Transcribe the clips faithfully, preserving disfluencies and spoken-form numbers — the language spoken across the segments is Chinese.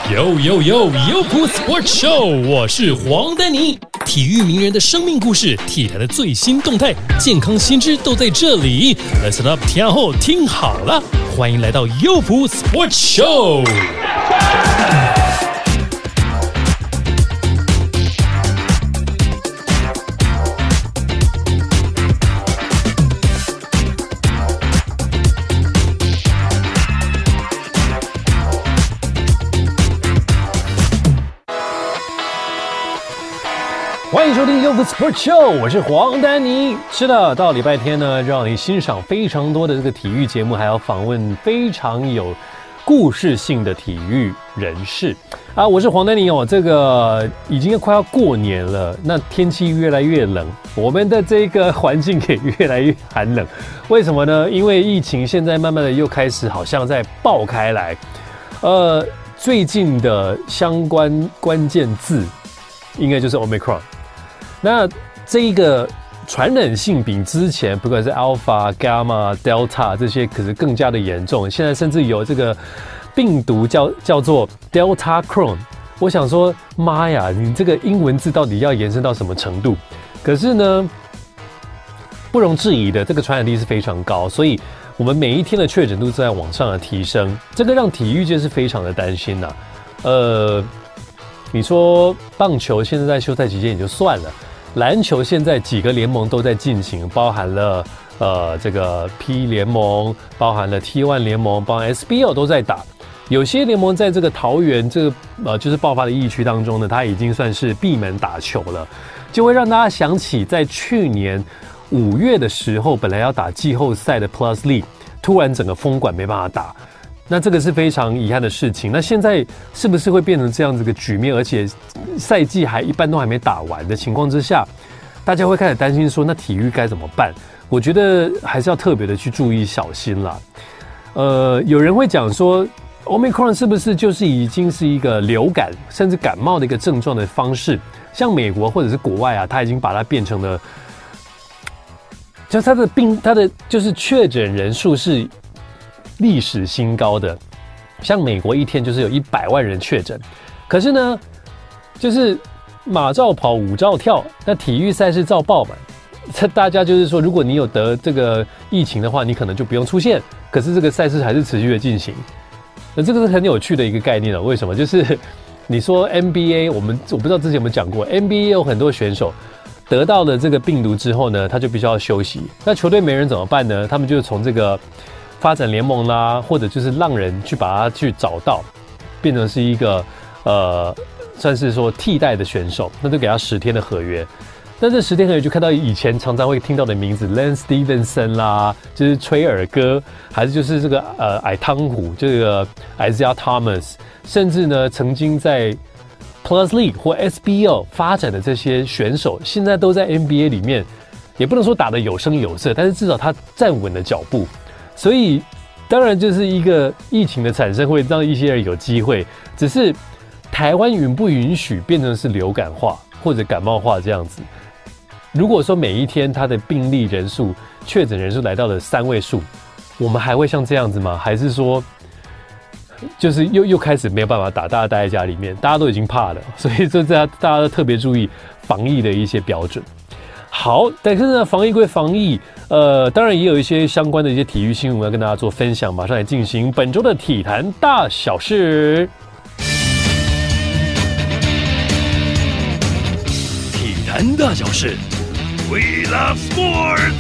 Yo yo yo Youku Sports Show， 我是黄丹妮。体育名人的生命故事，体坛的最新动态，健康新知都在这里。Listen up， 听后听好了，欢迎来到 Youku Sports Show。欢迎收听 Youku Sports Show， 我是黄丹妮。是的，到礼拜天呢，让你欣赏非常多的这个体育节目，还要访问非常有故事性的体育人士啊。我是黄丹妮哦，这个已经快要过年了，那天气越来越冷，我们的这个环境也越来越寒冷。为什么呢？因为疫情现在慢慢的又开始好像在爆开来，呃，最近的相关关键字应该就是 Omicron。那这一个传染性比之前不管是 Alpha、Gamma、Delta 这些可是更加的严重，现在甚至有这个病毒叫叫做 Delta Cron。我想说，妈呀，你这个英文字到底要延伸到什么程度？可是呢，不容置疑的，这个传染力是非常高，所以我们每一天的确诊度在往上的提升，这个让体育界是非常的担心呐、啊。呃，你说棒球现在在休赛期间也就算了。篮球现在几个联盟都在进行，包含了呃这个 P 联盟，包含了 T 一 联盟，包含 S B L 都在打。有些联盟在这个桃园这个呃就是爆发的疫区当中呢，它已经算是闭门打球了，就会让大家想起在去年五月的时候，本来要打季后赛的 Plus League， 突然整个封馆没办法打。那这个是非常遗憾的事情。那现在是不是会变成这样子的局面？而且赛季还一般都还没打完的情况之下，大家会开始担心说，那体育该怎么办？我觉得还是要特别的去注意小心啦。呃，有人会讲说 ，Omicron 是不是就是已经是一个流感甚至感冒的一个症状的方式？像美国或者是国外啊，它已经把它变成了，就它的病，它的就是确诊人数是历史新高的，像美国一天就是有一百万人确诊，可是呢，就是马照跑，舞照跳，那体育赛事照报满。这大家就是说，如果你有得这个疫情的话，你可能就不用出现，可是这个赛事还是持续的进行。那这个是很有趣的一个概念了。为什么？就是你说 N B A， 我们我不知道之前有没有讲过 ，N B A 有很多选手得到了这个病毒之后呢，他就必须要休息。那球队没人怎么办呢？他们就从这个发展联盟啦，或者就是让人去把它去找到，变成是一个呃，算是说替代的选手，那就给他十天的合约。但这十天合约就看到以前常常会听到的名字 ，Lance Stephenson 啦，就是吹耳哥，还是就是这个呃矮汤虎，这个 Isaiah Thomas， 甚至呢曾经在 Plus League 或 S B L 发展的这些选手，现在都在 N B A 里面，也不能说打得有声有色，但是至少他站稳了脚步。所以，当然就是一个疫情的产生会让一些人有机会，只是台湾允不允许变成是流感化或者感冒化这样子？如果说每一天他的病例人数、确诊人数来到了三位数，我们还会像这样子吗？还是说，就是又又开始没有办法打，大家待在家里面，大家都已经怕了，所以这大家大家都特别注意防疫的一些标准。好，但是呢，防疫归防疫，呃，当然也有一些相关的一些体育新闻要跟大家做分享。马上来进行本周的体坛大小事。体坛大小事 ，We love sports。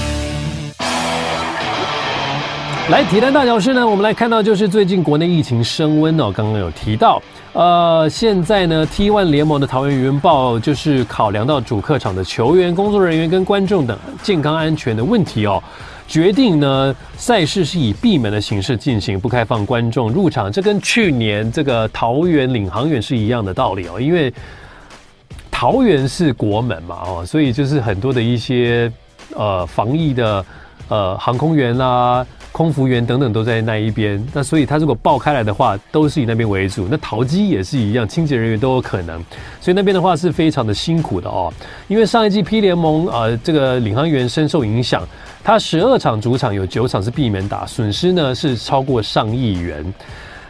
来，体坛大小事呢，我们来看到就是最近国内疫情升温哦，刚刚有提到。呃，现在呢 ，T 一 联盟的桃园云豹就是考量到主客场的球员、工作人员跟观众等健康安全的问题哦，决定呢赛事是以闭门的形式进行，不开放观众入场。这跟去年这个桃园领航员是一样的道理哦，因为桃园是国门嘛哦，所以就是很多的一些呃防疫的呃航空员啦、空服员等等都在那一边，那所以它如果爆开来的话，都是以那边为主。那桃机也是一样，清洁人员都有可能，所以那边的话是非常的辛苦的哦。因为上一季 P 联盟呃这个领航员深受影响，他十二场主场有九场是闭门打，损失呢是超过上亿元。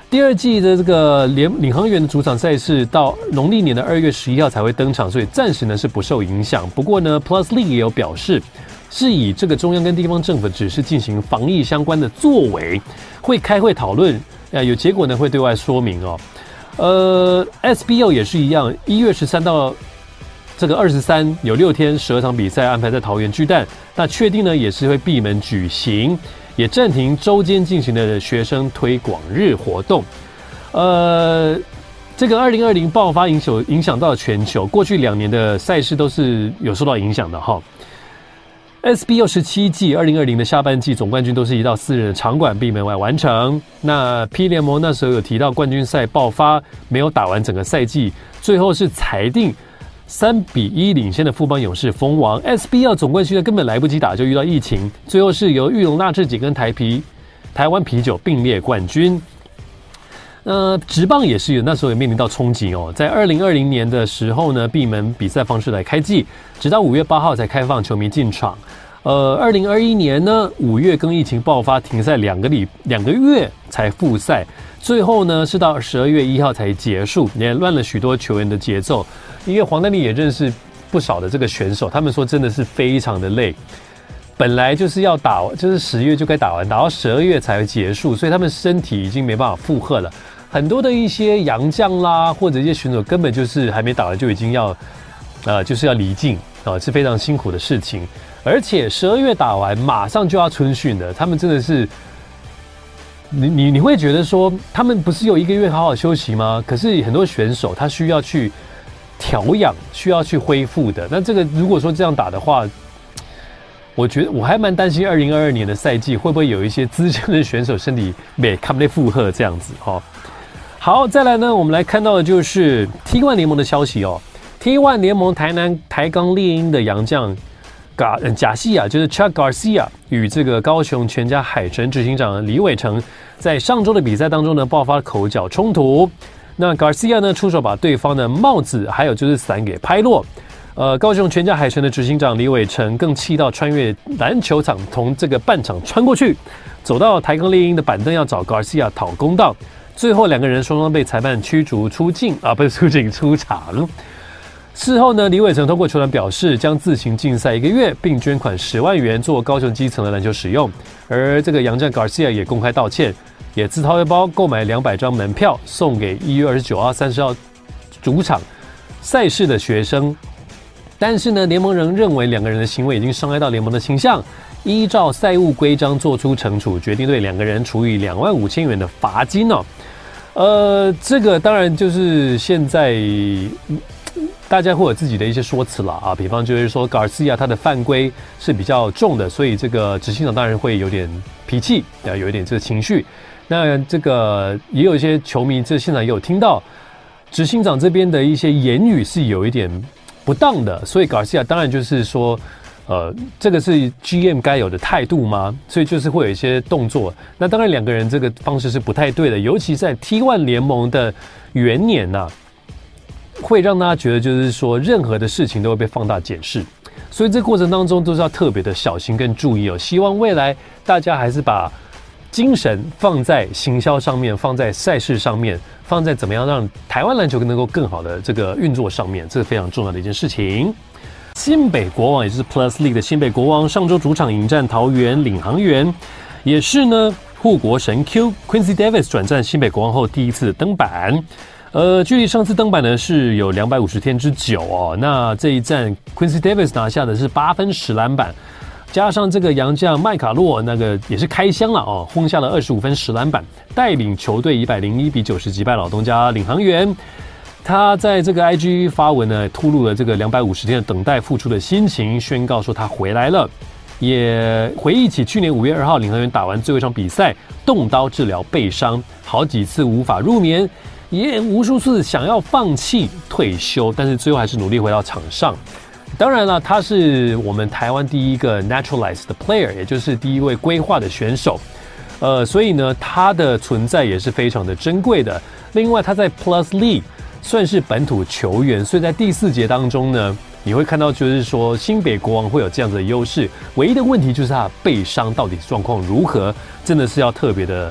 第二季的这个联领航员的主场赛事到农历年的二月十一号才会登场，所以暂时呢是不受影响。不过呢 ，Plus League 也有表示，是以这个中央跟地方政府只是进行防疫相关的作为，会开会讨论，呃，有结果呢会对外说明哦。呃 ，S B O 也是一样，一月十三到这个二十三有六天十二场比赛安排在桃园巨蛋，那确定呢也是会闭门举行。也暂停周间进行的学生推广日活动。呃，这个二零二零爆发影响影响到全球，过去两年的赛事都是有受到影响的哈。S B O 十七季二零二零的下半季总冠军都是移到私人的场馆闭门外完成。那 P 联盟那时候有提到冠军赛爆发没有打完整个赛季，最后是裁定三比一领先的富邦勇士封王。 S B O 总冠军呢根本来不及打就遇到疫情，最后是由裕隆纳智捷跟台啤台湾啤酒并列冠军。呃，职棒也是有那时候也面临到冲击哦，在二零二零年的时候呢，闭门比赛方式来开季，直到五月八号才开放球迷进场。呃，二零二一年呢，五月跟疫情爆发，停赛两个礼两个月才复赛，最后呢是到十二月一号才结束，也乱了许多球员的节奏。因为黄丹妮也认识不少的这个选手，他们说真的是非常的累。本来就是要打，就是十月就该打完，打到十二月才会结束，所以他们身体已经没办法负荷了。很多的一些洋将啦，或者一些选手根本就是还没打完就已经要，呃，就是要离境啊、呃，是非常辛苦的事情。而且十二月打完，马上就要春训了，他们真的是，你你你会觉得说，他们不是有一个月好好休息吗？可是很多选手他需要去调养，需要去恢复的。那这个如果说这样打的话，我觉得我还蛮担心二零二二年的赛季会不会有一些资深的选手身体没看不得负荷这样子哈、哦。好，再来呢，我们来看到的就是 T 一 联盟的消息哦。T 一 联盟台南台钢猎鹰的洋将贾贾西亚，就是 Chuck Garcia 与这个高雄全家海神执行长李伟成在上周的比赛当中呢爆发口角冲突。那 Garcia 呢出手把对方的帽子还有就是伞给拍落。呃，高雄全家海神的执行长李伟成更气到穿越篮球场，从这个半场穿过去，走到台钢猎鹰的板凳要找 Garcia 讨公道。最后两个人双双被裁判驱逐出境啊，不是出境出场。事后呢，李伟成通过球团表示将自行禁赛一个月，并捐款十万元做高雄基层的篮球使用。而这个洋将 Garcia 也公开道歉，也自掏腰包购买两百张门票送给一月二十九号、三十号主场赛事的学生。但是呢，联盟仍认为两个人的行为已经伤害到联盟的形象，依照赛务规章做出惩处，决定对两个人处以两万五千元的罚金哦。呃，这个当然就是现在大家会有自己的一些说辞了啊，比方就是说 Garcia 他的犯规是比较重的，所以这个执行长当然会有点脾气，啊，有一点这个情绪。那这个也有一些球迷这现场也有听到执行长这边的一些言语是有一点不当的，所以 Garcia 当然就是说。呃，这个是 G M 该有的态度吗？所以就是会有一些动作。那当然，两个人这个方式是不太对的，尤其在 T 一 联盟的元年呐、啊，会让大家觉得就是说，任何的事情都会被放大检视。所以这过程当中都是要特别的小心跟注意哦。希望未来大家还是把精神放在行销上面，放在赛事上面，放在怎么样让台湾篮球能够更好的这个运作上面，这是非常重要的一件事情。新北国王也就是 Plus League 的新北国王，上周主场迎战桃园领航员，也是呢护国神 Q Quincy Davis 转战新北国王后第一次登板。呃，距离上次登板呢是有两百五十天之久哦。那这一战 Quincy Davis 拿下的是八分十篮板，加上这个洋将麦卡洛那个也是开箱了哦，轰下了二十五分十篮板，带领球队一百零一比九十击败老东家领航员。他在这个 I G 发文呢，吐露了这个两百五十天的等待付出的心情，宣告说他回来了，也回忆起去年五月二号领航员打完最后一场比赛，动刀治疗背伤，好几次无法入眠，也无数次想要放弃退休，但是最后还是努力回到场上。当然了，他是我们台湾第一个 naturalized 的 player， 也就是第一位规划的选手。呃，所以呢，他的存在也是非常的珍贵的。另外，他在 Plus League。算是本土球员，所以在第四节当中呢，你会看到就是说新北国王会有这样子的优势，唯一的问题就是他的背伤到底状况如何，真的是要特别的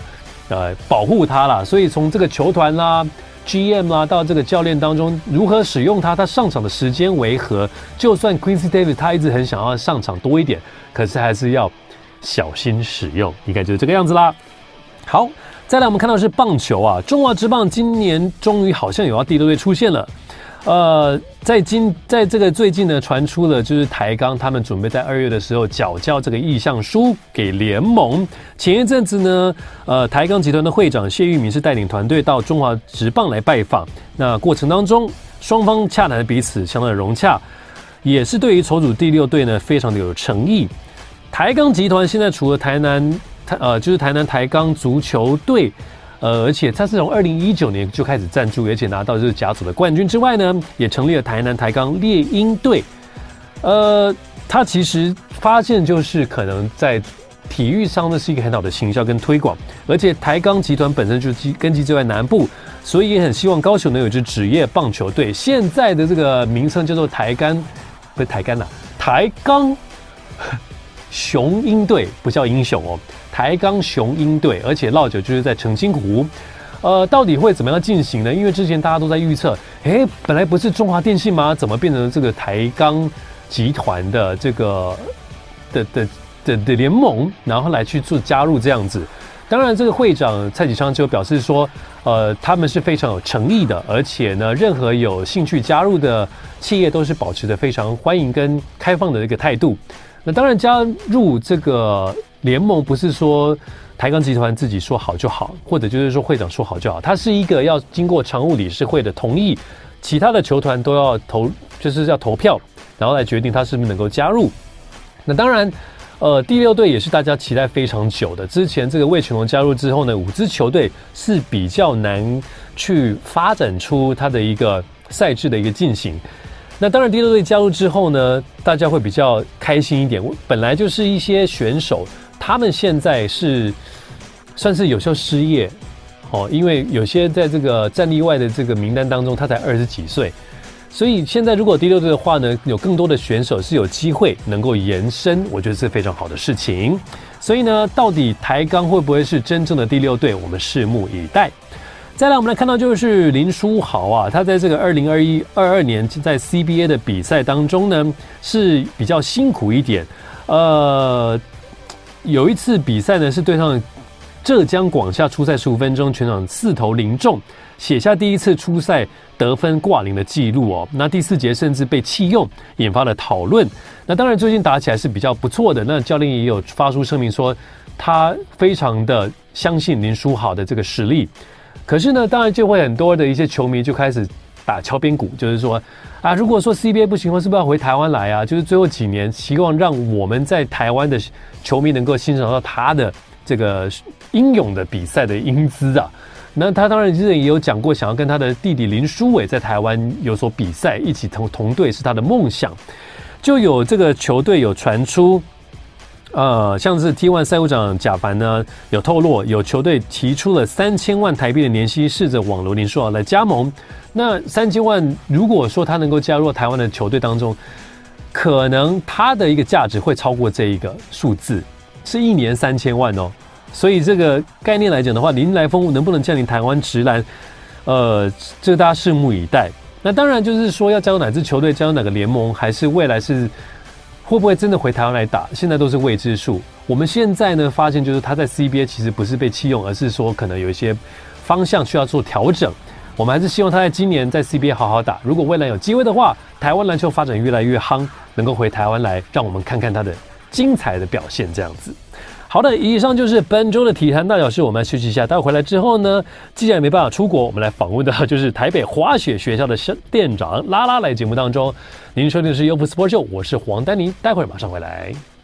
呃保护他啦。所以从这个球团啦、G M 啦到这个教练当中，如何使用他，他上场的时间为何？就算 Quincy Davis 他一直很想要上场多一点，可是还是要小心使用，应该就是这个样子啦。好，再来我们看到的是棒球啊，中华职棒今年终于好像有要第六队出现了。呃，在今在这个最近呢，传出了就是台钢他们准备在二月的时候缴交这个意向书给联盟。前一阵子呢，呃，台钢集团的会长谢玉明是带领团队到中华职棒来拜访。那过程当中，双方洽谈的彼此相当的融洽，也是对于筹组第六队呢非常的有诚意。台钢集团现在除了台南台呃就是台南台钢足球队。呃，而且他是从二零一九年就开始赞助，而且拿到就是甲组的冠军之外呢，也成立了台南台钢猎鹰队。呃，他其实发现就是可能在体育上呢是一个很好的行销跟推广，而且台钢集团本身就根基就在南部，所以也很希望高雄能有一支职业棒球队。现在的这个名称叫做台钢，不是台钢啦、啊，台钢雄鹰队，不叫英雄哦。台钢雄鹰队，而且落脚就是在澄清湖，呃，到底会怎么样进行呢？因为之前大家都在预测，哎，本来不是中华电信吗？怎么变成这个台钢集团的这个的的的的联盟，然后来去做加入这样子？当然，这个会长蔡启昌就表示说，呃，他们是非常有诚意的，而且呢，任何有兴趣加入的企业都是保持着非常欢迎跟开放的一个态度。那当然，加入这个联盟不是说台钢集团自己说好就好，或者就是说会长说好就好，它是一个要经过常务理事会的同意，其他的球团都要投，就是要投票，然后来决定他是不是能够加入。那当然，呃，第六队也是大家期待非常久的。之前这个魏全龙加入之后呢，五支球队是比较难去发展出它的一个赛制的一个进行。那当然，第六队加入之后呢，大家会比较开心一点。本来就是一些选手，他们现在是算是有时候失业哦，因为有些在这个战力外的这个名单当中，他才二十几岁，所以现在如果第六队的话呢，有更多的选手是有机会能够延伸，我觉得是非常好的事情。所以呢，到底台钢会不会是真正的第六队，我们拭目以待。再来，我们来看到就是林书豪啊，他在这个二零二一、二二年在 C B A 的比赛当中呢，是比较辛苦一点。呃，有一次比赛呢是对上浙江广厦，出赛十五分钟，全场四投零中，写下第一次出赛得分挂零的记录哦。那第四节甚至被弃用，引发了讨论。那当然最近打起来是比较不错的，那教练也有发出声明说，他非常的相信林书豪的这个实力。可是呢，当然就会很多的一些球迷就开始打敲边鼓，就是说啊，如果说 C B A 不行，我是不是要回台湾来啊？就是最后几年，希望让我们在台湾的球迷能够欣赏到他的这个英勇的比赛的英姿啊。那他当然之前也有讲过，想要跟他的弟弟林书伟在台湾有所比赛，一起同同队是他的梦想。就有这个球队有传出。呃，像是 T 一 赛务长贾凡呢，有透露有球队提出了三千万台币的年薪，试着网罗林书豪来加盟。那三千万，如果说他能够加入台湾的球队当中，可能他的一个价值会超过这一个数字，是一年三千万哦。所以这个概念来讲的话，林来疯能不能降临台湾职篮，呃，这个大家拭目以待。那当然就是说要加入哪支球队，加入哪个联盟，还是未来是。会不会真的回台湾来打？现在都是未知数。我们现在呢，发现就是他在 C B A 其实不是被弃用，而是说可能有一些方向需要做调整。我们还是希望他在今年在 C B A 好好打。如果未来有机会的话，台湾篮球发展越来越夯，能够回台湾来，让我们看看他的精彩的表现。这样子。好的，以上就是本周的体坛大小事，我们来休息一下。待会回来之后呢，既然没办法出国，我们来访问的就是台北滑雪学校的店长拉拉来节目当中。您收听的是优步 Sport Show， 我是黄丹妮，待会儿马上回来。